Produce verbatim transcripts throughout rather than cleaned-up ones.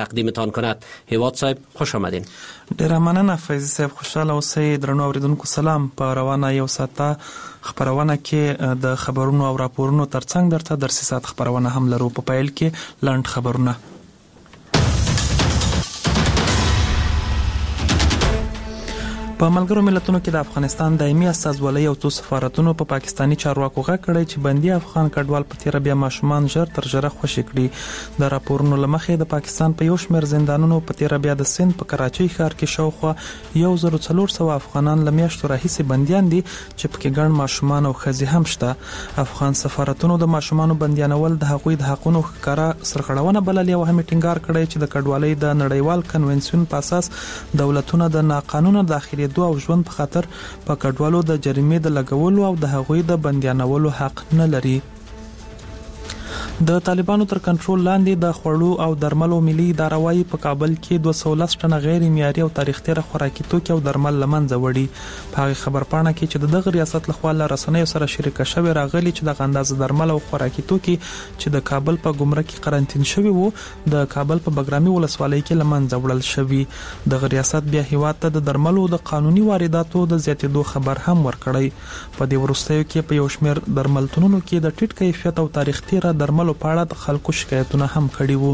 تقدیمتان کند. هیواد صاحب خوش آمدین. ډیره مننه فیض صاحب. خوشاله اوسئ. درنو اوریدونکو سلام. په روانه یو ساعته خبرونه کې د خبرونو او راپورونو ترڅنګ درته درسي سات خبرونه هم لرو. په پیل کې لاند خبرونه. په ملګرو ملتونو کې د افغانستان دایمي استازولۍ او څو سفارتونو په پا پاکستاني چارواکو غږ کړی چې بندي افغان کډوال په تیر بیا ماشومان ژر تر ژره خوشي کړي. د راپورونو لمخې د پاکستان په یو شمېر زندانونو په تیر بیا د سند په کراچۍ ښار کې شاوخوا یو زر څلور سوه افغانان له میاشتو راهیسې بندیان دي چې پکې ګڼ ماشومان او ښځې هم شته. افغان سفارتونو د ماشومانو بندیانول د هغوی د حقونو ښکاره سرغړونه بللې او هم ټینګار کړی چې د کډوالۍ د نړیوال کنونسیون په اساس دولتونه د ناقانونه داخلي دو او ژوند په خاطر په کډوالو د جریمې د لګولو او د هغوی د بندیانولو حق نه لري. د طالبانو تر کنټرول لاندې د خوړو او درملو ملي اداره وايي په کابل کې دوه سوه لس ټنه غیر معیاري او تاریخ تیر خوراکي توکي او درمل لمنځه وړي. په هغه خبرپاڼه کې چې د دغه ریاست لخوا له رسنیو سره شریکه شوې راغلي چې د اندازه درمل او خوراکي توکي چې د کابل په ګمرک کې قرنټین شوي وو د کابل په بګرامي ولسوالۍ کې لمنځه وړل شوي. دغه ریاست بیا هیواد ته د درملو د قانوني وارداتو د زیاتېدو خبر هم ورکړی. په دې وروستیو کې په یو شمېر درملتونونو کې د ټیټ کیفیت او تاریخ تیر درملو په اړه د خلکو شکایتونه هم کړي وو.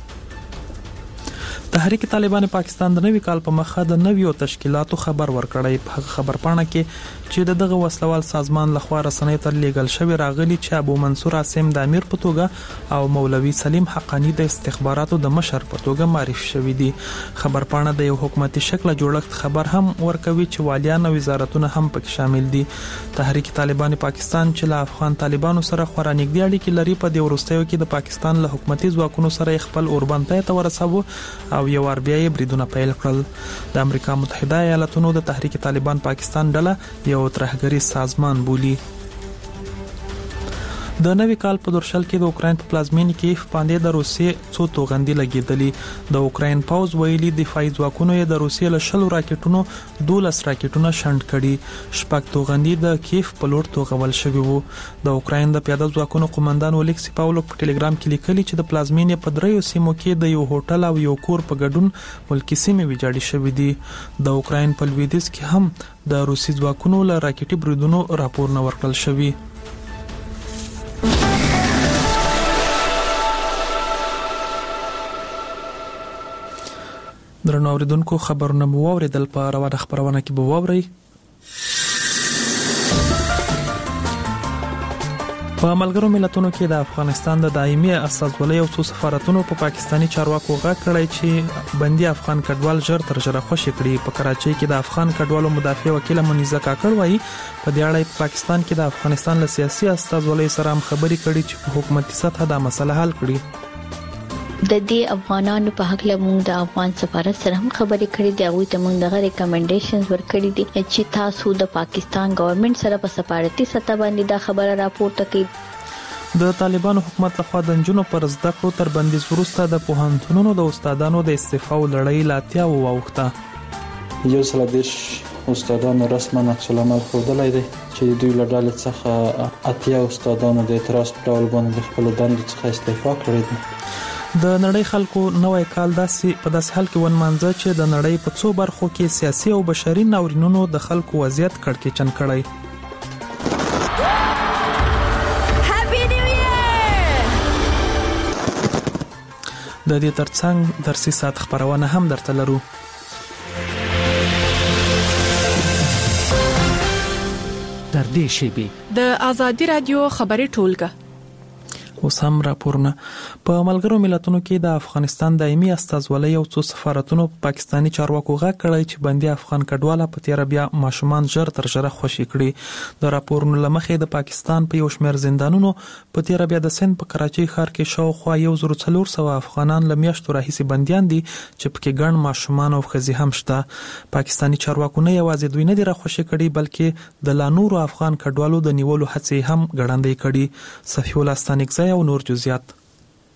تحریک طالبان پاکستان د نوي کال په مخه د نویو تشکیلاتو خبر ورکړی. په خبرپاڼه کې چې دغه وسلوال سازمان لخوا رسنۍ ته لیږل شوی راغلی چې ابو منصور عاصم د امیر په توګه او مولوي سلیم حقانی د استخباراتو د مشر په توګه معرفي شوی دي. خبرپاڼه د یو حکومتي شکل جوړښت خبر هم ورکوي چې والیان او وزارتونه هم پکې شامل دي. تحریک طالبان پاکستان چې له افغان طالبانو سره خورا نږدې اړیکې لري په دې وروستیو کې د پاکستان له حکومتي ځواکونو سره خپل اوربند ته ورساوه او یو ور بیا یې بریدونه پیل کړل. د امریکا متحده ایالاتونو د تحریک طالبان پاکستان ډله یو ترهګری سازمان بولي. د نوي کال په درشل کې د اوکراین په پلازمینې کې باندې د روسیې څو توغندي لګېدلې. د اوکراین پوز ویلي دفاعي ځواکونو یې د روسیې له شلو راکټونو دولس راکټونه شنډ کړي. شپږ توغندي د کیف په لور توغول شوي وو. د اوکراین د پیاده ځواکونو قومندان ولیکسی پاولوک په ټلګرام کې لیکلي چې د پلازمینې په دریو سیمو کې د یو هوټل او یو کور په ګډون ملکی سیمې ویجاړې شوې دي. د اوکراین په لویدیځ کې هم د روسي ځواکونو له راکټي بریدونو راپورونه ورکړل شوي. درنو اوریدونکو خبرونه مو واوریدل. په روانه خبرونه کې به واورئ. په ملګرو ملتونو کې د افغانستان د دایمي استازولۍ او څو سفارتونو په پا پاکستاني چارواکو غږ کړی چې بندي افغان کډوال ژر تر ژره خوشي کړي. په کراچۍ کې د افغان کډوالو مدافع وکیل منیزه کاکړ وایي په دې اړه په پاکستان کې د افغانستان له سیاسي استازولۍ سره هم خبرې کړي چې په حکومتي سطح دا مسله حل کړي. د دې افغانانو په حق له موږ د افغان سفارت سره هم خبرې کړې دي. هغه ته موږ دغه ریکمنډیشنز ورکړي دي چې تاسو د پاکستان ګورنمنت سره په سفارتي سطح باندې دا خبره راپورته کړئ. د طالبانو حکومت لخوا د نجونو پر زده کړو تر بندیز وروسته د پوهنتونونو د استادانو د استعفا لړۍ لا تیاو واوښته. یو سل دیش استادانو رسما عکس العمل ښودلی دی چې دوی له ډلې څخه اتیا استادانو د اعتراض په ډول باندې د خپلو دندو څخه استعفا کړې دي. د نړۍ خلکو نوې کال داسې په داسې حال کې ونمانځه چې د نړۍ په څو برخو کې سیاسي او بشري ناورینونو د خلکو وضعیت کړکېچن کړی. د دې ترڅنګ درسي سات خبرونه هم درته لرو. در دې شیبې د آزادي رادیو خبري ټولګه اوس هم راپورونه. په ملګرو ملتونو کې د افغانستان دایمي استازولۍ او څو سفارتونو په پاکستاني چارواکو غږ کړی چې بندي افغان کډواله په تیر بیا ماشومان ژر تر ژره خوشي کړي. د راپورونو لمخې د پاکستان په یو شمېر زندانونو په تیر بیا د سند په کراچۍ ښار کې شاوخوا یو زر څلور سوه افغانان له میاشتو راهیسې بندیان دي چې پکې ګڼ ماشومان او ښځې هم شته. پاکستاني چارواکو نه یوازې دوی نه دي راخوشي کړي بلکې د لا نورو افغان کډوالو د نیولو هڅې هم ګړندۍ کړي. صفی الله ستانکزی او نور جزئیات.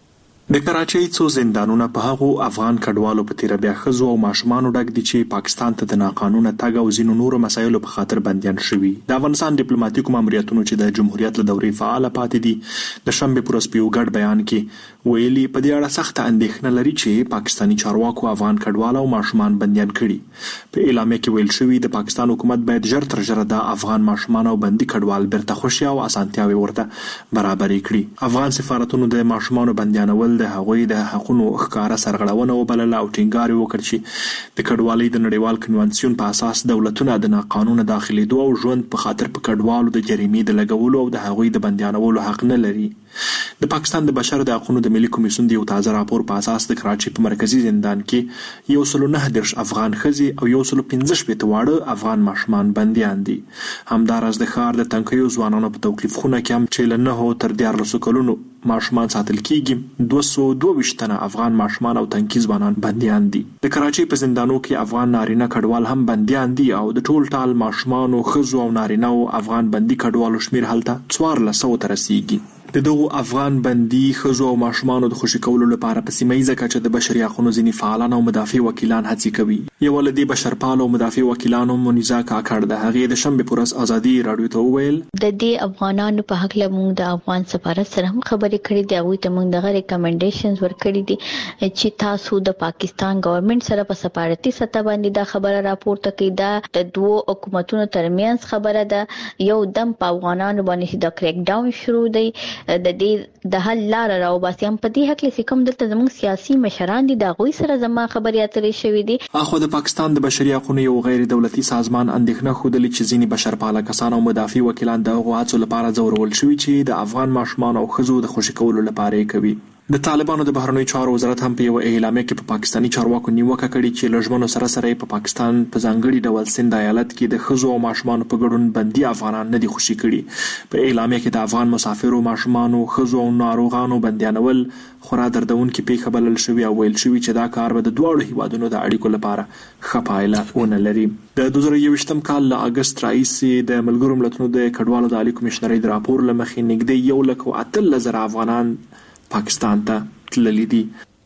د کراچۍ څو زندانونه په هغو افغان کډوالو په تیر بیا ښځو او ماشومانو ډک دي چې پاکستان ته د ناقانونه تګ او ځینو نورو مسایلو په خاطر بندیان شوي. د افغانستان ډیپلوماټیکو ماموریتونو چې د جمهوریت له دورې فعاله پاتې دي د شنبې په ورځ په یو ګډ بیان کې ویلي په دې اړه سخته اندېښنه لري چې پاکستاني چارواکو افغان کډوال او ماشومان بندیان کړي. په اعلامیه کې ویل شوي د پاکستان حکومت باید ژر تر ژره د افغان ماشومان او بندي کډوال بیرته خوشي او اسانتیاوې ورته برابرې کړي. افغان سفارتونو د ماشومانو بندیانول د هغوی د حقونو ښکاره سرغړونه وبلله او ټینګار یې وکړ چې د کډوالۍ د نړیوال کنوانسیون په اساس دولتونه د ناقانونه داخلېدو او ژوند په خاطر په کډوالو د جریمې د لګولو او د هغوی د بندیانولو حق نه لري. د پاکستان د بشر د حقونو د ملي کمیسیون د یو تازه راپور په اساس د کراچۍ په مرکزي زندان کې یو سلو نه دېرش افغان ښځې او یو سلو پنځه شپېته واړه افغان ماشومان بندیان دي. همداراز د ښار د تنکیو ځوانانو په توقیف خونه کې هم چې له نهو تر دیارلسو کلونو ماشومان ساتل کیږي دوه سوه دوه ویشت تنه افغان ماشومان او تنکي ځوانان بندیان دي. د کراچۍ په زندانو کې افغان نارینه کډوال هم بندیان دي او د ټول ټال ماشومانو ښځو او نارینه او افغان بندي کډوالو شمیر هلته څوارلس سوو ته رسیږي. د دغو افغان بندي ښځو او ماشومانو د خوشي کولو لپاره په سیمه ییزه کچه د بشري حقونو ځینې فعالان او مدافع وکیلان هڅې کوي. یوه له دې بشرپالو او مدافع وکیلانو منیزا کاکړ د هغې د شنبې په ورځ ازادي راډیو ته وویل د دې افغانانو په حق له موږ د افغان سفارت سره هم خبرې کړې دي. هغوی ته موږ دغه ریکمنډیشنز ورکړي دي چې تاسو د پاکستان ګورنمنت سره په سفارتي سطح باندې دا خبره راپورته کړئ. دا د دوو حکومتونو ترمنځ خبره ده. یو دم په افغانانو باندې د کریک ډاون شروع دی د دې د حل لار راوباسي. هم په دې حق لسی کوم دلته زموږ سیاسي مشران دي د هغوی سره زما خبرې اترې شوې دي. اخو د پاکستان د بشري حقوقو یو غیر دولتي سازمان اندېښنه ښودلې چې ځینې بشرپاله کسان او مدافع وکیلان د هغو هڅو لپاره ځورول شوي چې د افغان ماشومان او ښځو د خوشي کولو لپاره یې کوي. د طالبانو د بهرنیو چارو وزارت هم په یو اعلامیه کې په پاکستاني چارواکو نیوکه کړې چې له ژمنو سره سره په پاکستان په ځانګړي ډول سند ایالت کې د ښځو او ماشومانو په ګډون بندي افغانان نه دي خوشي کړي. په اعلامیه کې د افغان مسافرو ماشومانو ښځو او ناروغانو بندیانول خورا دردونکې پیښه بلل شوې او ویل شوي چې دا کار به د دواړو هیوادونو د اړیکو لپاره ښه پایله ونه لري. د دوه زره یوویشتم کال له اګست راهیسې د ملګرو ملتونو د کډوالو د عالی کمیشنرۍ د راپور له مخې نږدې یو لک او اتلس زره افغانان پاکستان ته تللي دي.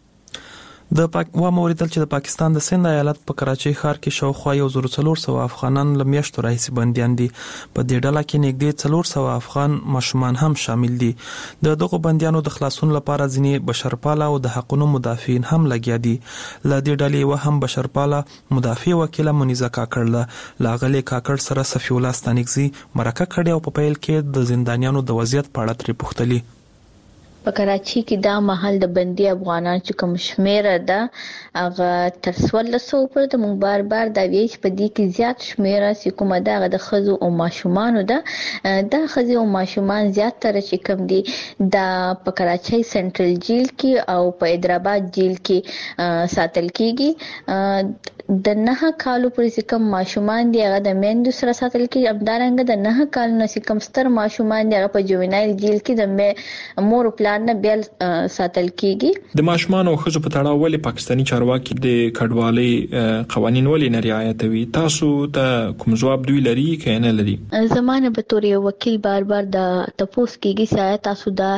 د پاک و موریدل چې د پاکستان د سند ایالت په کراچۍ ښار کې شاوخوا یو زر څلور سوه افغانان له میاشتو راهیسې بندیان دي. په دې ډله کې نږدې څلور سوه افغان ماشومان هم شامل دي. د دغو بندیانو د خلاصون لپاره ځینې بشرپاله او د حقونو مدافعین هم لګیا دي. له دې ډلې یوه هم بشرپاله مدافع وکیله منیزا کاکړ ده. له هغې کاکړ سره صفي الله ستانکزي مرکه کړې او په پیل کې د زندانیانو د وضعیت په اړه ترې پوښتلي. په کراچۍ کې دا محل د بندي افغانان چې کوم شمیره ده هغه تر څوارلس سوو پورې ده. موږ بار بار دا وایو چې په دې کې زیات شمیره چې کومه ده هغه د ښځو او ماشومانو ده. دا ښځې او ماشومان زیاتره چې کوم دي دا په کراچۍ سنټرل جیل کې او په حیدرآباد جیل کې ساتل کیږي. د نه کالو پورې چې کوم ماشومان دي هغه د میندو سره ساتل کیږي. همدارنګه د نه کالو نه چې کوم ستر ماشومان دي هغه په جوینایل جیل کې د مور پلار نه بیل ساتل کیږي. د ماشومان او ښځو په تړاو ولې پاکستاني چارواکي د کډوالۍ قوانین ولې نه رعایتوي؟ تاسو ته کوم ځواب دوی لري که نه لري؟ زمانه به تور یو وکیل بار بار د تپوس کیږي چې تاسو دا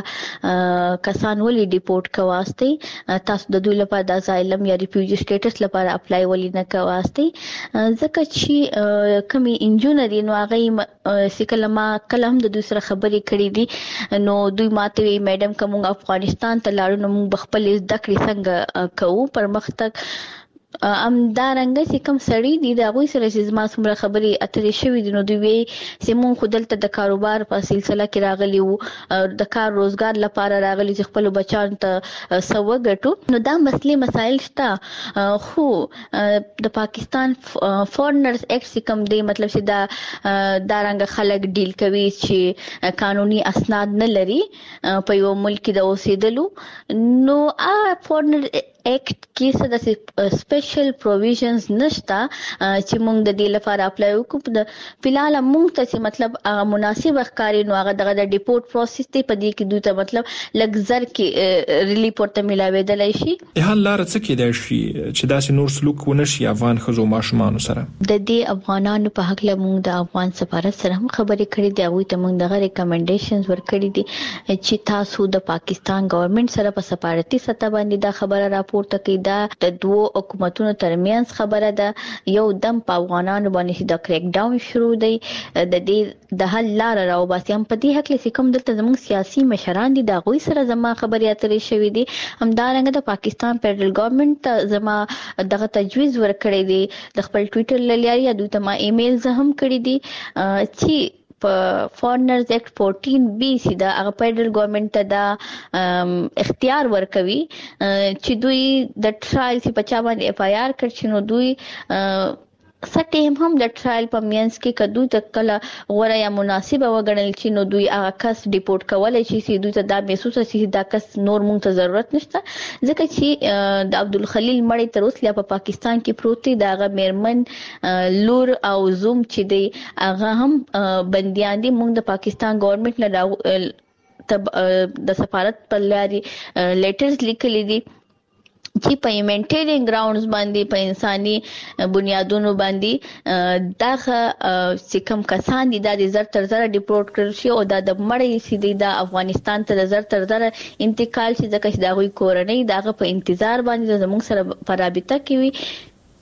کسان ولې ډیپورټ کواستی، تاسو د دوی لپاره د اسایلم یا ریفیوجی سټیټس لپاره اپلای ولې نه کواستی. ځکه چې کمی انجینری نو هغه سکلما کلم د دوی سره خبرې کړې دي نو دوی ماته وی میډم کوم افغانستان ته لاړو نو موږ خپل زده کړې څنګه کوو پرمختګ. ام دارنګ چې کوم سړی دی دا غوي سره چې زما څومره خبرې اترې شوې دي نو دوی وی چې مونږ خودلته د کاروبار په سلسله کې راغلی وو، د کار روزګار لپاره راغلی چې خپل بچان ته سو غټو. نو دا مسلې مسایل شته خو د پاکستان فورنرز ایکټ کوم دی مطلب چې دا دارنګ خلک ډیل کوي چې قانوني اسناد نه لري په یو ملک د اوسېدلو. نو ا فورنر اکټ کې څه د سپیشل پروویژنز نشته چې موږ د دې لپاره اپلای وکړو. د فلال موږ ته مطلب هغه مناسب ښکاری نو هغه دغه د ډیپورت پروسس ته په دې کې دوی ته مطلب لګزر کې ریلیف ورته ملاوېدلای شي. حال لار څه کېدای شي چې داسې نور سلوک ونشي افغان ښځو ماشومان سره؟ د دې افغانانو په حق له موږ د افغان سفارت سره هم خبرې کړې دي، هغه ته موږ دغه ریکمنډیشنز ورکړي دي چې تاسو د پاکستان ګورنمنت سره په سفارتي سطح باندې دا خبره راپورته کړئ. دا د دوه حکومتونو ترمنځ خبره ده، یو دم په افغانانو باندې د کریک ډاون شروع دی، د دې د حل لار راو باسي. هم په دې حق لسی کوم دلته زموږ سیاسي مشران دي دا غوي سره زما خبرې اترې شوې دي، همدارنګه د پاکستان فدرل ګورنمنت زما دغه تجویز ورکړی دی د خپل ټوئیټر لاري یا دوی ته ما ایمیل زه هم کړی دي چې په فورنرز ایکټ فورټین بی سي دا هغه فدرل ګورنمنت ته دا اختیار ورکوي چې دوی د ټرایل چې په چا باندې اف آی آر کړ چې نو دوی سټیم هم د ټرایل په مینس کې کدو تکله غوړه یا مناسبه وګڼل چې نو دوی هغه کس ډیپورت کولای شي چې دوی ته دا محسوس شي دا کس نور مونږ ته ضرورت نشته، ځکه چې د عبدالخلیل مړی تر اوسه په پاکستان کې پروت دی، دا هغه میرمن لور او زوم چې دی هغه هم بنديان دي. مونږ د پاکستان ګورنمنت له د سفارت په لاري لیټرز لیکلي دي چې په هیومانیټیرین ګراوندز باندې په انساني بنیادونو باندې دغه چې کوم کسان دي د زر تر زر ډیپورت کړل شي او د مړی سي دي د افغانستان ته د زر تر زر انتقال شي، ځکه چې دا غوي کورنۍ دغه په انتظار باندې زموږ سره په رابطه کې وي.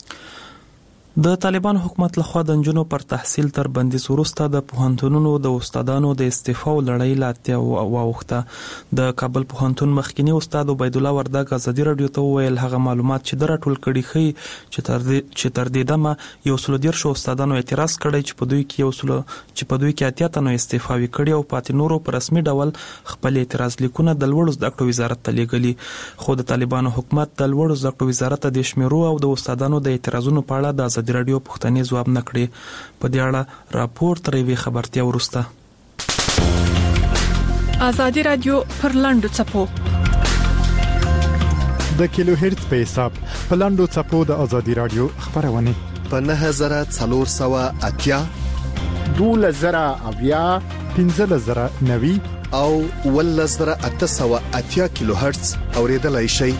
د طالبان حکومت لخوا د نجونو پر تحصیل تر بندیز وروسته د پوهنتونونو د استادانو د استعفا او لړۍ لاتیا واوښته. د کابل پوهنتون مخکینی استاد عبید الله وردګ ازادي رادیو ته ویل هغه معلومات چې در ټول کړي خي چې تر دې چې تر دې دمه یو سل ډیر شو استادانو اعتراض کړی چې په دوی کې یو سل چې په دوی کې اتیا تنو استعفا وکړي او پاتې نورو پر رسمي ډول خپل اعتراض لیکونه د لوړو زده کړو وزارت ته لیږلي. خو د طالبانو حکومت د لوړو زده کړو وزارت د شمیرو او د استادانو د اعتراضونو په اړه د ازادي رادیو پښتني ځواب نکړي. په دې اړه راپور ترې وی خبرتیا ورسته. ازادي رادیو پر لاندو چپو د کیلو هرتز په حساب په لاندو چپو د ازادي رادیو خبرونه په نه هزار څلور سوه اتیا دوله زره اویا پنځه زره نوي او ول زره اته سوه اتیا کیلو هرتز اوریدلای شي.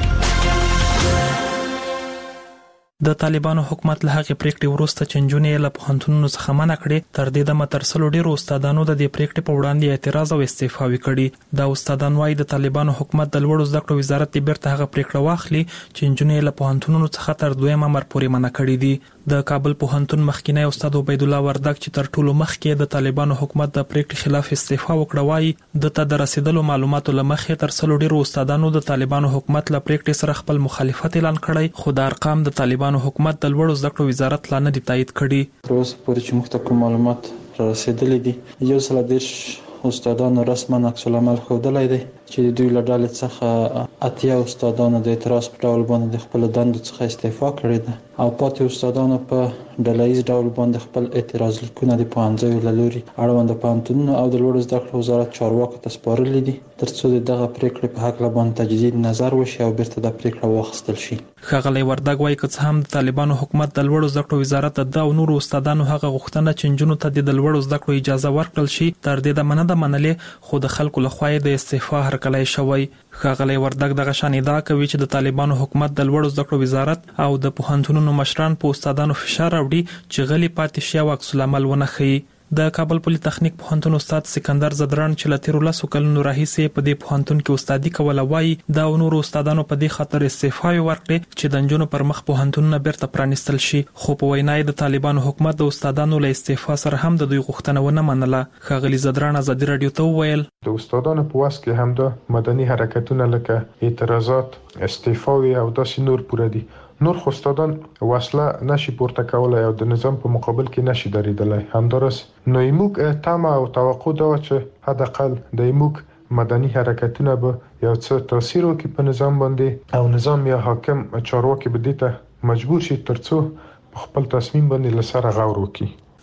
د طالبانو حکومت له هغې پریکړې وروسته چې نجونې له پوهنتونونو څخه منع کړې، تر دې دمه تر سلو ډیرو استادانو د دې پریکړې په وړاندې اعتراض او استعفا وکړي. دا استادان وايي د طالبانو حکومت د لوړو زده کړو وزارت د بیرته هغه پریکړه واخلي چې نجونې له پوهنتونونو څخه تر دویم امر پورې منع کړي دي. د کابل پوهنتون مخکینی استاد عبید الله وردګ چې تر ټولو مخکې د طالبانو حکومت د پریکړې خلاف استعفا وکړه، وايي د ته د رسیدلو معلوماتو لمخې تر سلو ډیرو استادانو د طالبانو حکومت له پریکړې سره خپل مخالفت اعلان کړی، خو د ارقام د طالبانو حکومت د لوړو زده کړو وزارت لا نه دی تایید کړي. تر اوسه پورې چې موږ ته کوم معلومات را رسیدلي دي، یو سل دېرش استادانو رسما عکس العمل ښودلی دی چې د دوی له ډلې څخه اتیا استادانو د اعتراض په ډول باندې د خپلو دندو څخه استعفا کړې ده او پاتې استادانو په ډله ییز ډول باندې خپل اعتراض لیکونه د پوهنځیو له لوري اړونده پوهنتونونو او د لوړو زده کړو وزارت چارواکو ته سپارلي دي تر څو د دغه پریکړې په هکله باندې تجدید نظر وشي او بیرته د پریکړه واخیستل شي. ښاغلی وردګ وایي که څه هم د طالبانو حکومت د لوړو زده کړو وزارت د او نورو استادانو هغه غوښتنه چې نجونو ته د لوړو زده کړو اجازه ورکړل شي تر دې دمه نه ده منلې، خو د خلکو لخوا یې د استعفا هرکلی شوی. ښاغلی وردګ دغه شان ادعا کوي چې د طالبانو حکومت د لوړو زده کړو وزارت او د پوهنتونونو مشران په استادانو فشار راوړي چې غلي پاتې شي او عکس العمل ونه ښیي. د کابل پولی تخنیک پوهنتون استاد سکندر زدران چې له تیرو لسو کلونو راهیسې په دې پوهنتون کې استادي کوله، وایي دا نورو استادانو په دې خاطر استعفا ورکړي چې د نجونو پر مخ پوهنتونونه بیرته پرانیستل شي، خو په وینا د طالبانو حکومت د استادانو له استعفا سره هم د دوی غوښتنه ونه منله. ښاغلي زدران ازادي رادیو ته وویل د استادانو په واس کې هم د مدني حرکتونه لکه اعتراضات، استعفاوي او داسې نور پوره دي. نور خو استادان وسله نشي پورته کولای او د نظام په مقابل کې نشي درېدلی. همدارس نو موږ تمه او توقع دا چې حداقل د موږ مدني حرکتونه به یو څه تاثیر وکړي په نظام باندې او نظام یا حاکم چارواکي به دې ته مجبور شي ترڅو خپل تصمیم باندې لسره غور وکړي.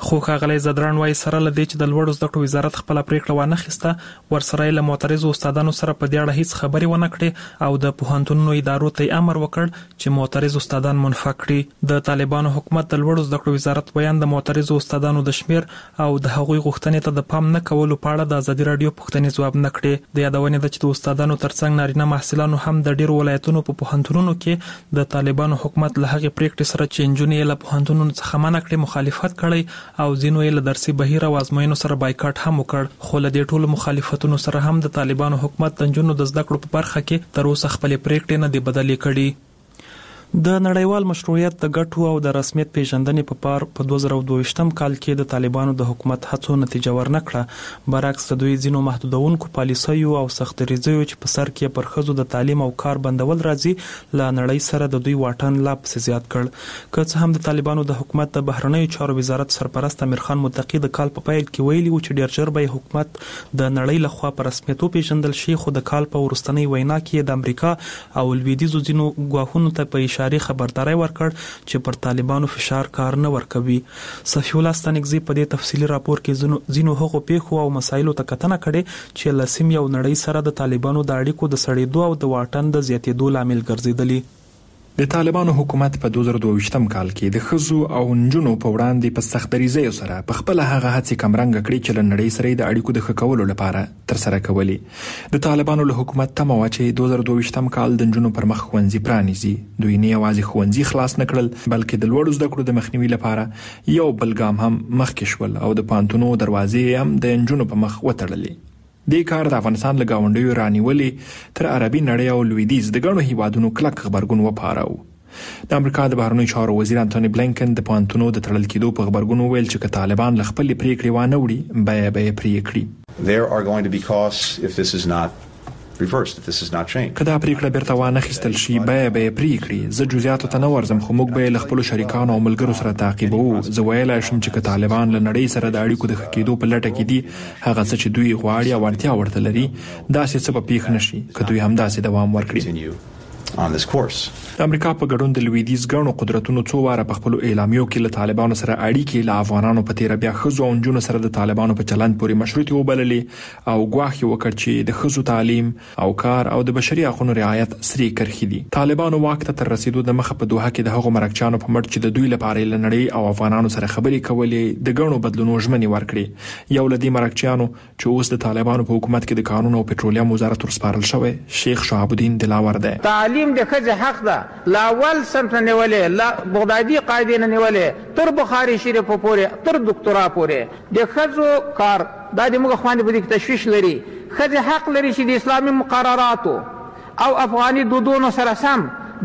خو ښاغلی زدران وايي سره له دې چې د لوړو زده کړو وزارت خپل پریکړه وانه خسته ورسره له معترضو استادانو سره په دې اړه هیڅ خبري ونه کړې او د پوهنتونونو ادارو ته امر وکړ چې معترض استادان منفع کړي. د طالبانو حکومت د لوړو زده کړو وزارت بیان د معترضو استادانو د شمیر او د هغوی غوښتنې ته د پام نه کولو په اړه د ازادي رادیو پوښتنې ځواب نه کړي. د یادونې ده چې د استادانو ترڅنګ نارینه محصلانو هم د ډیرو ولایتونو په پوهنتونونو کې د طالبانو حکومت له هغې پریکړې سره چې نجونې له پوهنتونونو څخه منع کړي مخالفت کړی او ځینو یې له درسي بهیر او ازموینو سره بایکاټ هم وکړ. خو له دې ټولو مخالفتونو سره هم د طالبانو حکومت د نجونو د زده کړو په برخه کې تر اوسه خپلې پریکړې نه دي بدلې کړي. د نړیوال مشروعیت د ګټو او د رسمیت پیژندنې په پار په دوه زره دوه کال کې د طالبانو د حکومت هڅو نتیجه ورنکړه. برعکس د دوی ځینو محدودونکو پالیسیو او سخت دریځیو چې په سر کې پر ښځو د تعلیم او کار بندول راځي له نړۍ سره د دوی واټن لا پسې زیات کړ. که څه هم د طالبانو د حکومت د بهرنیو چارو وزارت سرپرست امیر خان متقی د کال په پیل کې ویلي و چې ډیر ژر به حکومت د نړۍ لخوا په رسمیت وپیژندل شي، خو د کال په وروستنۍ وینا کې د امریکا او لویدیځو ځینو ګواښونو ته په اشاره خبرداري ورکړ چې پر طالبانو فشار کار نه ورکوي. صفی الله ستانکزی په دې تفصیلی راپور کې ځینو هغو پیښو او مسایلو ته کتنه کړې چې له سیمې او نړۍ سره د طالبانو د اړیکو د سړېدو او د واټن د زیاتېدو لامل ګرځېدلي. د طالبانو حکومت په دوه زره دوه کال کې د ښځو او نجونو په وړاندې په سخت دریځیو سره په خپل هغه هڅې کمرنګ کړې چې له نړۍ سره د اړیکو د ښه کولو لپاره ترسره کولې. د طالبانو له حکومت تمه وه چې دوه زره دوه کال د نجونو پر مخ ښوونځي پرانیزي. دوی نه یوازې ښوونځي خلاص نه کړل بلکې د لوړو زده کړو د مخنیوي لپاره یو بل ګام هم مخکې شول او د پوهنتونو دروازې هم د نجونو په مخ وتړلې. دې کار د افغانستان له ګاونډیو رانیولې تر عربي نړۍ او لویدیځ د ګڼو هیوادونو کلک غبرګون وپاروه. د امریکا د بهرنیو چارو وزیر انټونی بلینکن د پوهنتونونو د تړل کېدو په غبرګون وویل چې که طالبان له خپلې پریکړې وانه وړي بیه به یې پرې کړي. There are going to be costs if this is not reversed, if this is not changed. که دا پریکړه بیرته وانه خیستل شي بیه به یې پرې کړي. زه جزئیاتو ته نه ورځم خو موږ به یې له خپلو شریکانو او ملګرو سره تعقیبوو. زه ویلی شم چې که طالبان له نړۍ سره د اړیکو د ښه کېدو په لټه کې دي هغه څه چې دوی غواړي او اړتیا ورته لري داسې څه به پیښ نه شي که دوی همداسې دوام ورکړي. On this course. د امریکا په ګډون د لویدیځ ګڼو قدرتونو څو واره په خپلو اعلامیو کې له طالبانو سره اړیکې له افغانانو په تیره بیا ښځو او نجونو سره د طالبانو په چلند پورې مشروطې وبللې او ګواښ یې وکړ چې د ښځو تعلیم او کار او د بشري حقونو رعایت سرې کرښې دي. طالبانو واک ته تر رسیدو د مخه په دوحه کې د هغو مرکچیانو په مټ چې د دوی لپاره له نړۍ او افغانانو سره خبرې کولې د ګڼو بدلونو ژمنې ورکړې. یو له دې مرکچیانو چې اوس د طالبانو په حکومت کې د کانونو او پټرولیم وزارت ورسپارل شوی شیخ شهاب الدین دلاور دی. تعلیم د ښځې حق ده لاول سمت نیولې لا بغدادي قاعده نه نیولې تر بخاري شریف پورې تر دکتورا پورې د ښځو کار د دې موږ خوانې په دې تشویش لري. ښځې حق لري چې د اسلامي مقرراتو او افغاني دودونو سره سم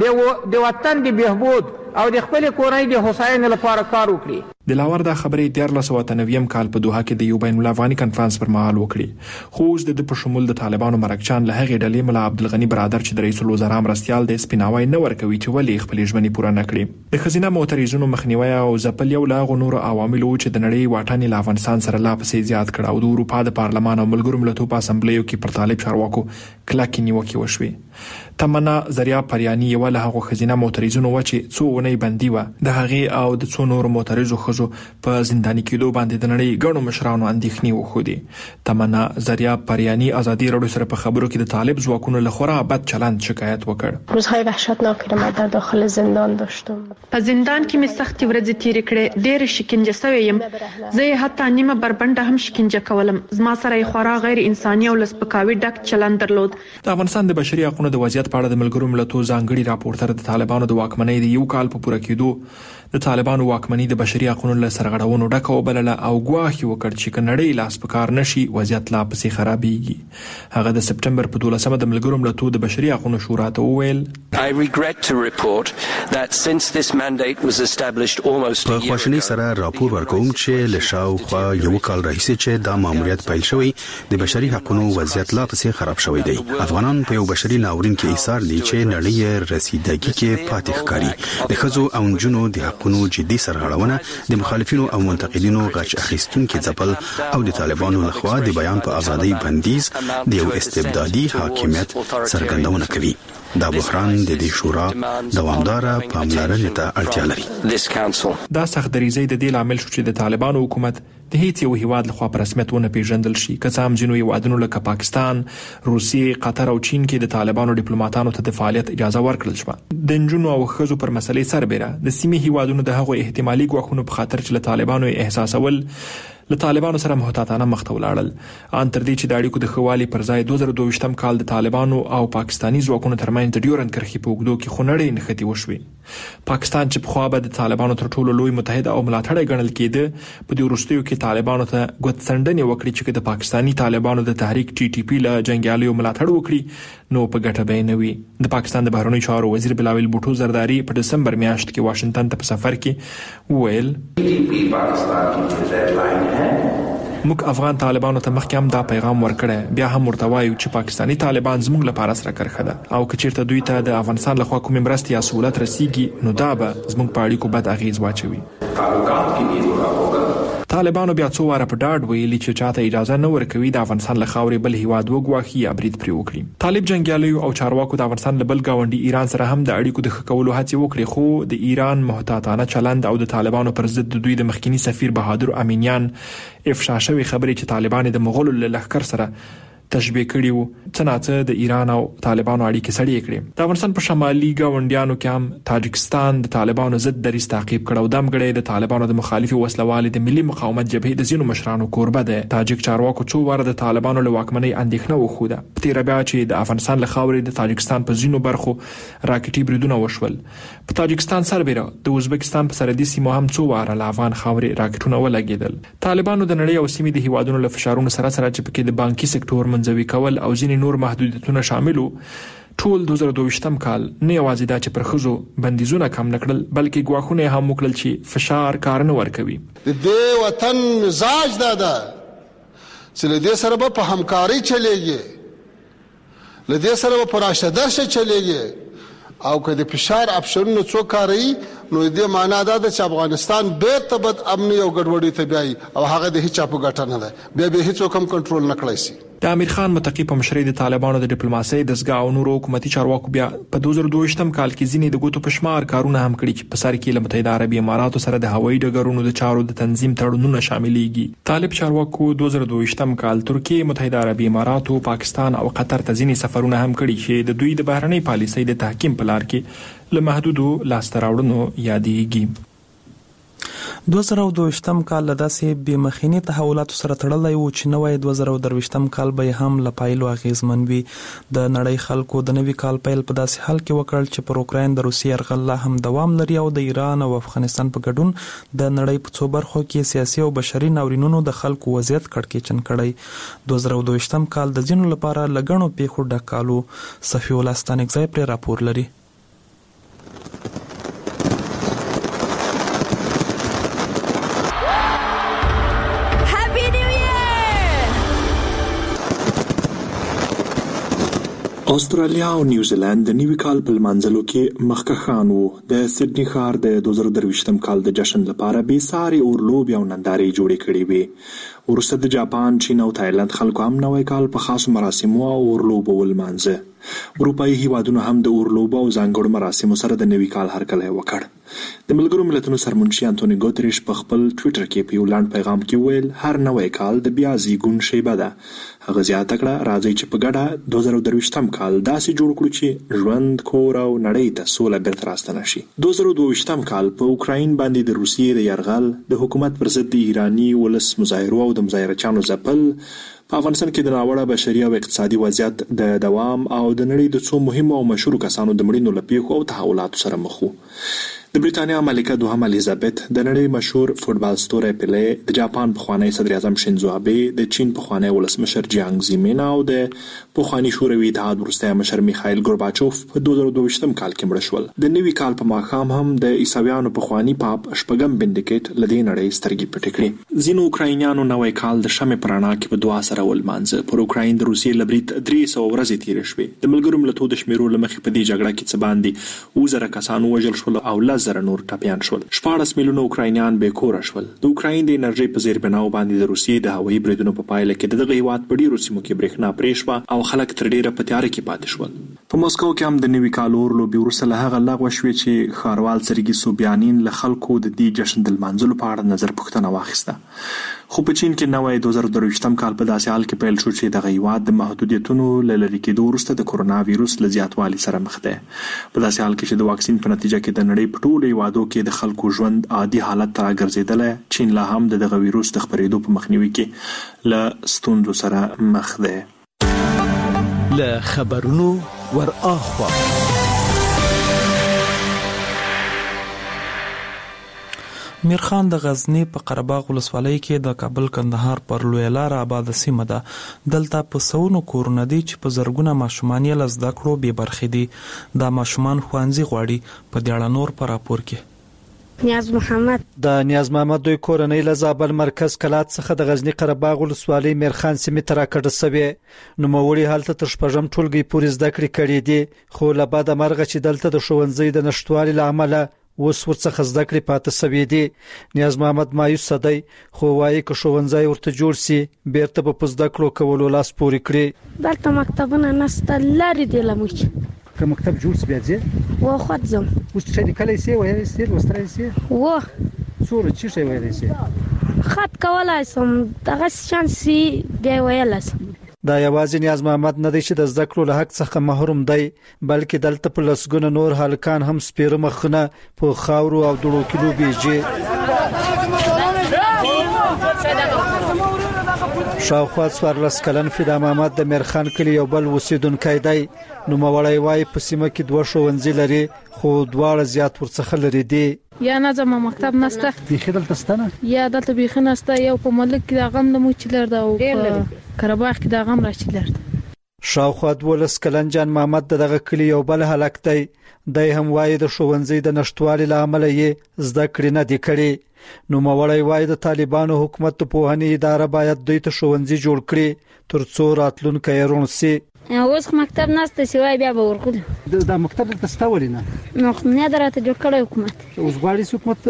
د وطن د بهبود او د خپل کورنۍ د هوساینې لپاره کار وکړي. دلاور دا خبرې دیارلس سوه اته نوي کال په دوحه کې د یو بین الافغاني کنفرانس پر مهال وکړي. خو اوس د ده په شمول د طالبانو مرکچیان له هغې ډلې ملا عبدالغني برادر چې د رئیس الوزرا مرستیال دی سپیناوی نه ورکوي چې ولې خپلې ژمنې پوره نه کړي. د ښځینه معترضینو مخنیوی او ځپل یو له هغو نورو عواملو چې د نړۍ واټن یې له افغانستان سره لا پسې زیات کړ او د اروپا د پارلمان او ملګرو ملتونو په اسامبلیو کې پر طالب چارواکو کلکې نیوکې وشوې. تمنا زریا پریانی یو له هغو ښځینه معترضینو وه چې څو اونۍ بندي وه. د هغې او د څو نورو معترضو ښځو په زنداني کېدو باندې د نړۍ ګڼو مشرانو اندېښنې وښودې. تمنا زریا پریانی ازادي راډیو سره په خبرو کې د طالب ځواکونو له خورا بد چلند شکایت وکړ. روزهای وحشتناکی را من در داخل زندان داشتم. په زندان کې مې سختې ورځې تېرې کړې. ډېرې شکنجه سوی یم. زه یې حتی نیمه بربنډه هم شکنجه کولم. زما سره یې خورا غیر انساني او له سپکاوي ډک چلند درلود. د افغانستان د بشري حقونو د وضعیت په اړه د ملګرو ملتونو ځانګړي راپورټر د طالبانو د واکمنۍ د یو کال په پوره کېدو د طالبانو واکمني د بشري حقونو له سرغړونو ډکه وبلله او ګواښ یې وکړ چې که نړۍ لاس په کار نشي وضعیت لا پسې خرابېږي. هغه د سپټمبر په دولسمه د ملګرو ملتونو د بشري حقونو شورا ته وویل په خواشینۍ سره راپور ورکوم چې له شاوخوا یو کال راهیسې چې دا ماموریت پیل شوی د بشري حقونو وضعیت لا پسې خراب شوی دی. افغانان په یو بشري ناورین کې ایثار دي چې نړۍ رسیدګي کې پاتې ښکاري. د ښځو او نجونو د حقونو جدي سرغړونه د د مخالفینو او منتقدینو غچ اخیستونکو ځپل او د طالبانو لخوا د بیان په ازادۍ بندیز د یو استبدادي حاکمیت څرګندونه کوي. دا بحران د دې شورا دوامداره پاملرنې ته اړتیا لري. دا سخت دریځي د دې لامل شو چې د طالبانو حکومت د هیڅ یو هیواد لخوا په رسمیت ونه پیژندل شي، که څه هم ځینو هیوادونو لکه پاکستان، روسیې، قطر او چین کې د طالبانو ډیپلوماټانو ته د فعالیت اجازه ورکړل شوه. د نجونو او ښځو پر مسلې سربېره د سیمې هیوادونو د هغو احتمالي ګواښونو په خاطر چې له طالبانو احساسول له طالبانو سره محتاطانه مخ ته ولاړل. ان تر دې چې د اړیکو د ښه والي پر ځای دوه زره دوه ویشتم کال د طالبانو او پاکستاني ځواکونو ترمنځ د ډیورند کرښې په اوږدو کې خونړۍ نښتې وشوې. پاکستان چې پخوا به د طالبانو تر ټولو لوی متحد او ملاتړی ګڼل کېده، په دې وروستیو کې طالبانو ته ګوتڅنډنې وکړي چې د پاکستاني طالبانو د تحریک ټي ټي پی له جنګیالیو ملاتړ وکړي نو په ګټه به نه وي. د پاکستان د بهرنیو چارو وزیر بلاول بوټو زرداری په دسمبر میاشت کې واشنگټن ته په سفر کې وویل موږ افغان طالبانو ته مخکې هم دا پیغام ورکړی، بیا هم ورته وایو چې پاکستاني طالبان زموږ لپاره سره کرښه ده او که چیرته دوی ته د افغانستان لخوا کومې مرستې یا سهولت رسیږي نو دا به زموږ په اړیکو بد اغیز واچوي. طالبانو بیا څو واره په ډاډ ویلي چې چاته اجازه نه ورکوي د افغانستان له خاورې بل هیواد وګواښي یا برید پرې وکړي. طالب جنګیالیو او چارواکو د افغانستان له بل ګاونډي ایران سره هم د اړیکو د ښه کولو هڅې وکړې، خو د ایران محتاطانه چلند او د طالبانو پر ضد د دوی د مخکنی سفیر بهادر امینیان افشا شوی خبرې چې طالبان د مغولو له لښکر سره تشبیه کړي وو څه ناڅه د ایران او طالبانو اړیکې سړې کړې. د افغانستان په شمالي ګاونډیانو کې هم تاجکستان د طالبانو ضد دریځ تعقیب کړ او دمګړی د طالبانو د مخالفي وسلوالې د ملي مقاومت جبهې د ځینو مشرانو کوربه دی. تاجک چارواکو څو واره د طالبانو له واکمنۍ اندېښنه وښوده. په تېره بیا چې د افغانستان له خاورې د تاجکستان په ځینو برخو راکټي بریدونه وشول. په تاجکستان سربېره د ازبکستان په سرحدي سیمو هم څو واره له افغان خاورې راکټونه ولګېدل. طالبانو د نړۍ او سیمې د هیوادونو له فشارونو سره سره چې پکې د بانکي سکتور منځوي کول او ځینې نور محدودیتونه شامل وو، ټول دوه زره دوه ویشتم کال نه یوازې دا چې پر ښځو بندیزونه کم نه کړل بلکې ګواښونه هم وکړل چې فشار کار نه ورکوي. د دې وطن مزاج دا ده چې له دې سره به په همکاري چلیږي، له دې سره به په راشدرشه چلیږي او که د فشار اپشنونو څوک کاروي نو دې معنا دا ده چې افغانستان بیرته بد امني او ګډوډۍ ته بیایي او هغه د هیچا په ګټه نه ده، بیا به هیڅوک هم کنټرول نه کړی شي. د امیر خان متقي په مشرۍ د طالبانو د ډیپلوماسۍ دستګاه او نورو حکومتي چارواکو بیا په دوه زره دوه ویشتم کال کې ځینې د ګوتو په شمار کارونه هم کړي چې په سر کې له متحده عربي اماراتو سره د هوایي ډګرونو د چارو د تنظیم تړونونه شاملېږي. طالب چارواکو دوه زره دوه ویشتم کال ترکیه، متحده عربي اماراتو، پاکستان او قطر ته ځینې سفرونه هم کړي چې د دوی د بهرنۍ پالیسۍ د تحکیم په لار کې له محدودو لاسته راوړنو یادېږي. دوه زره دوه ویشتم کال له داسې بې مخینی تحولاتو سره تړلی و چې نوی دوه زره درې ویشتم کال به هم له پایلو اغیزمن وي. د نړۍ خلکو د نوي کال پیل په داسې حال کې وکړل چې پر اوکراین د روسیې یرغل لا هم دوام لري او د ایران او افغانستان په ګډون د نړۍ په څو برخو کې سیاسي او بشري ناورینونو د خلکو وضعیت کړکېچن کړی. دوه زره دوه ویشتم کال د ځینو لپاره له ګڼو پیښو ډک کال و. صفي الله ستانکزی پرې راپور لري. استرالیا او نیوزیلند د نوي کال په لمانځلو کې مخکښان وو. د سډني ښار د دوه زره درې ویشتم کال د جشن لپاره بې ساري اورلوبې او نندارې جوړې کړې وې. وروسته د جاپان، چین او تایلند خلکو هم نوی کال په خاصو مراسمو او اورلوبو ولمانځه. اروپایي هیوادونو هم د اورلوبو او ځانګړو مراسمو سره د نوي کال هرکلی وکړ. د ملګرو ملتونو سرمنشي انټونی ګوتریش په خپل ټویټر کې په یو لنډ پیغام کې ویل هر نوی کال د بیا زیږون شیبه ده. هغه زیاته کړه راځئ چې په ګډه دوه زره درې ویشتم کال داسې جوړ کړو چې ژوند، کور او نړۍ ته سوله بیرته راستنه شي. دوه زره دوه ویشتم کال په اوکراین باندې د روسیې د یرغل، د حکومت پر ضد د ایراني ولس مظاهرو او د مظاهرچیانو ځپل، په افغانستان کې د ناوړه بشري او اقتصادي وضعیت د دوام او د نړۍ د څو مهمو او مشهورو کسانو د مړینو له پیښو او تحولاتو سره مخ وو. د بریتانیا ملکه دوهم الیزابت، د نړۍ مشهور فوټبال ستوری پله، د جاپان پخوانی صدر اعظم شینزو آبه، د چین پخوانی ولسمشر جیانګ زیمین او د پخوانی شوروي اتحاد وروستی مشر میخایل ګورباچوف په دوه زره دوه ویشتم کال کې مړه شول. د نوي کال په ماښام هم د عیسویانو پخوانی پاپ شپږم بندیکټ له دې نړۍ سترګې پټې کړې. ځینو اوکراینیانو نوی کال د شمعې په رڼا کې په دعا سره ولمانځه. پر اوکراین د روسیې له برید درې سوه ورځې تېرې شوې. د ملګرو ملتونو د شمیرو له مخې په دې جګړه کې څه باندې اووه زره کسان ووژل شول او لس زره نور ټپیان شول. شپاړس میلیونه اوکراینیان بې کوره شول. د اوکراین د انرژي په زیربناو باندې د روسیې د هوایي بریدونو په پایله کې دغه هیواد په ډیرو سیمو کې برېښنا پرې شوه او خلک تر ډیره په تیاره کې پاتې شول. په مسکو کې هم د نوي کال اور لوبې وروسته له هغه لغوه شوې چې ښاروال سرګي سوبیانین له خلکو د دې جشن د لمانځلو په اړه نظر پوښتنه واخیسته. خو په چین کې نوی دوه زره درویشتم کال په داسې حال کې پیل شو چې دغه هیواد د محدودیتونو له لرې کېدو وروسته د کورونا ویروس له زیاتوالي سره مخ دی. په داسې حال کې چې د واکسین په نتیجه کې د نړۍ په ټولو هیوادو کې د خلکو ژوند عادي حالت ته راګرځېدلی، چین لا هم د دغه ویروس د خپرېدو په مخنیوي کې له ستونزو سره مخ دی. له خبرونو ور اخوا میرخان د غزنی په قرهباغ ولسوالۍ کې د کابل کندهار پر لویه لار آباد سیمه ده. دلته په سونو کورونه دي چې په زرګونه ماشومان یې له زده کړو بې برخې دي. دا ماشومان ښوونځي غواړي. په دې اړه نور په راپور کې نیاز محمد د نیاز محمد دوی کورنۍ له زابل مرکز کلات څخه د غزنی قرهباغ ولسوالۍ میرخان سیمې ته راکډه شوې. نوموړي هلته تر شپږم ټولګي پورې زده کړې کړې دي، خو له بعده مرغه چې دلته د ښوونځي د نشټوالي له امله اوس ورڅخه زده کړې پاتې شوې دي. نیاز محمد مایوس دی، خو وایي که ښوونځی ورته جوړ سي بیرته به په زده کړو کولو لاس پورې کړي. دلته مکتبونه نشته، لرې دي له موږ. که مکتب جوړ سي بیا ځې و خو ځم. اوس چې لیکلی سي وایلی سي لوستلی سي و څومره څه شی ویلی سي؟ خط کولی سم، دغه شان سي بیا ویلی سم. دا یوازې نیاز محمد نه دی چې د زده کړو له حق څخه محروم دی، بلکې دلته په لسګونه نور هلکان هم سپیره مخونه په خاورو او دوړو کې لوبېږي. شاوخوا څوارلس کلن فدا محمد د میرخان کلي یو بل اوسېدونکی دی. نوموړی وایي په سیمه کې دوه ښوونځي لري، خو دواړه زیات ورڅخه لرې دي. یا نه زما مکتب نشته، بیخي دلته شته نه، یا دلته بیخي نشته. یو په ملک کې د غم د موچلر ده او په قرهباغ کې د غم راچلر ده. شاوخوا دولس کلن جان محمد دغه کلی یو بل هلک دی. دی هم وایي د ښوونځي د نشټوالي له امله یې زده کړې نه دي کړې. نوموړی وایي د طالبانو حکومت د پوهنې اداره باید دوی ته ښوونځي جوړ کړي تر څو راتلونکی یې روڼ سي. اوس مکتب نشته چې وایي بیا به ورغلو. دا مکتب دلته شته ولې نه؟ نو خو نه ده راته جوړ کړی حکومت. اوس غواړي چې حکومت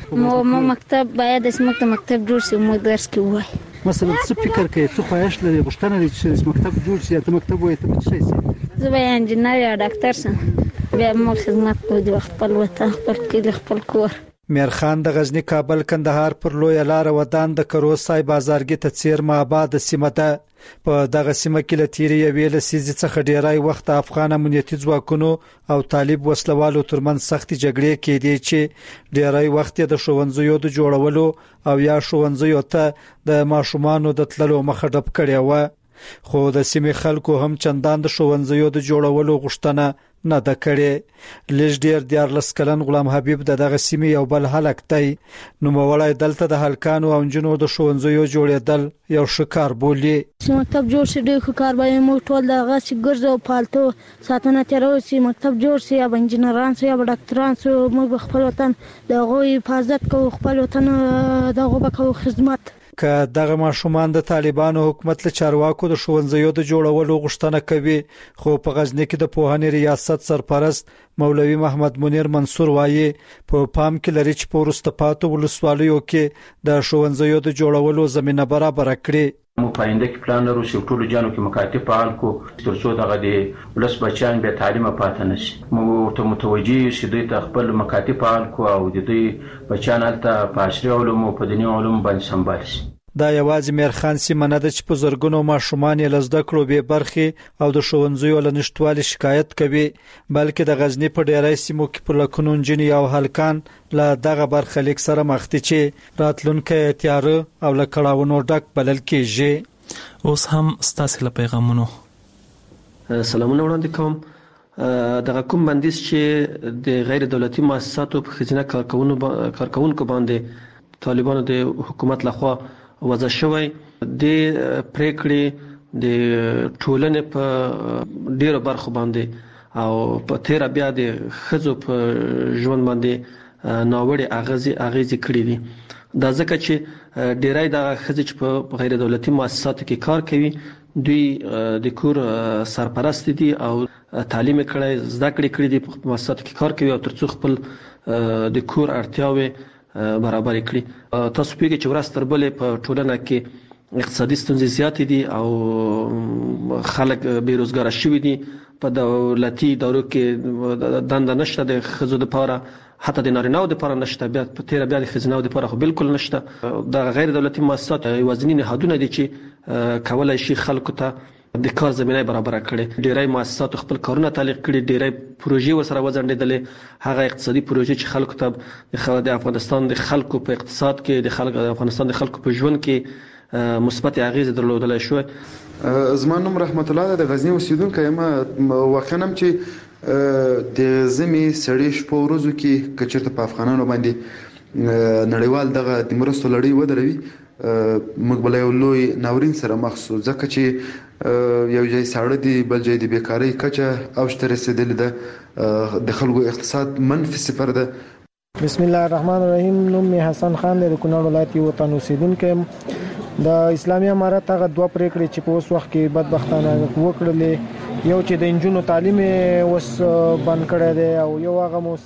و مو مکتب باید داسې مکتب جوړ سي، موږ درس کې ووایو. مثلا څه فکر کوي، څه خواهش لري، غوښتنه لري چې مکتب جوړ شي یا ته مکتب وایې ته به څه شی سي؟ زه به یا انجینر یا ډاکټر سم، بیا موږ خدمت کوو خپل وطن، خپل کلي، خپل کور. میرخان د غزنی کابل کندهار پر لویه لار ودان د کروسای بازارګي ته څیرمه آباد سیمه ده. په دغه سیمه کې له تیرې یوې لسیزې څخه ډیری وخت افغان امنیتي ځواکونو او طالب وسلوالو ترمنځ سختې جګړې کېدې چې ډیری وخت د ښوونځیو د جوړولو او یا ښوونځیو ته د ماشومانو د تللو مخه ډب کړې وه. خو د سیمې خلکو هم چندان د ښوونځیو د جوړولو غوښتنه نه ده کړې. لږ ډیر دیارلس کلن غلام حبیب د دغه سیمې یو بل هلک دی. نوموړی دلته د هلکانو او نجونو د ښوونځیو جوړېدل یو ښه کار بولي. چې مکتب جوړ شي ډېر ښه کار به موږ ټول دغه چې ګرځو پالتو ساتنه تېرو چې مکتب جوړ شي، یا به انجینران شو یا به ډاکټران شو، موږ به خپل وطن د هغوی حفاظت کوو، خپل وطن د هغو به کوو خدمت. که دغه ماشومان د طالبانو حکومت له چارواکو د ښوونځیو د جوړولو غوښتنه کوي، خو په غزنی کې د پوهنې ریاست سرپرست مولوي محمد منیر منصور وایي په پام کې لري چې په وروسته پاتو ولسوالیو کې د ښوونځیو د جوړولو زمينه برابر کړي. مو پاینده کې پلان لرو چې ټولو جانو کې مکاتب فعال کو تر څو دغه د ولس بچیان به تعلیم پاتې نشي. مو ته متوجي شې دوی ته خپل مکاتب فعال کو او د دوی بچیان هلته په عصري علومو په دیني علومو باندې سمبال شي. دا یوازې میرخان سیمه نه ده چې په زرګونو ماشومان یې له زده کړو بې برخې او د ښوونځیو له نشتوالي شکایت کوي، بلکې د غزنی په ډیری سیمو کې په لکونو نجونې او هلکان له دغه برخلیک سره مخ دي چې راتلونکی تیاره او له کړاوونو ډک بلل کېږي. اوس هم ستاسې له پیغامونو سلامونه وړاندې کوم. دغه کوم بندیز چې د غیر دولتي مؤسساتو په ښځینه کارکوونکو باندې طالبانو د حکومت لخوا وضع شوی، د پریکړې د ټولنې په ډیرو برخو باندې او په تیر بیا د ښځو په ژوند باندې ناوړه اغیزې اغیزې کړې دي. دا ځکه چې ډیری د ښځې چې په غیر دولتي مؤسساتو کې کار کوي دوی د کور سرپرست دي او تعلیم کړي زده کړې کړې دي په مؤسساتو کې کار کوي او ترڅو خپل د کور اړتیاوې برابر کړي. تاسو پیږئ چې ورځ تر بلې په ټولنه کې اقتصادي ستونزې زیاتې دي او خلک بیروزګاره شوي دي. په دولتي ادارو کې دنده نشته د ښځو لپاره، حتی د نارینه‌و لپاره نشته، بیا په تیره بیا د ښځینه‌و لپاره خو بالکل نشته. د غیر دولتي مؤسسات یوازینی نهادونه دي چې کولای شي خلکو ته د کار زمینه برابر کړي. ډیری مؤسسات خپل کارونه تعلیق کړي، ډیری پروژې ورسره وځنډېدلې. هغه اقتصادي پروژې چې خلکو ته د افغانستان د خلکو په اقتصاد کې، د خلکو د افغانستان د خلکو په ژوند کې مثبت اغیز درلودلای شو. زما نوم رحمت الله د غزنی اوسیدونکی یم. واقعا هم چې د زمي سړی شپه ورځو کې کچرته په افغانانو باندې نړیوال دغه د مرستو لړۍ ودروي، موږ بل یو لوی ناورین سره مخ شو، ځکه چې یو ځای ساړه دی، بل ځای د بیکاری کچه اوج ته رسیدلې ده، د خلکو اقتصاد منفي صفر ده. بسم الله الرحمن الرحیم. نوم می حسن خان دی، د کونړ ولایت یو وطن اوسیدونکی یم. د اسلامي امارت هغه دوه پریکړې چې په اوس وخت کې بدبختانه وکړلې، یو چې د انجونو تعلیم وس بند کړی دی او یو هغه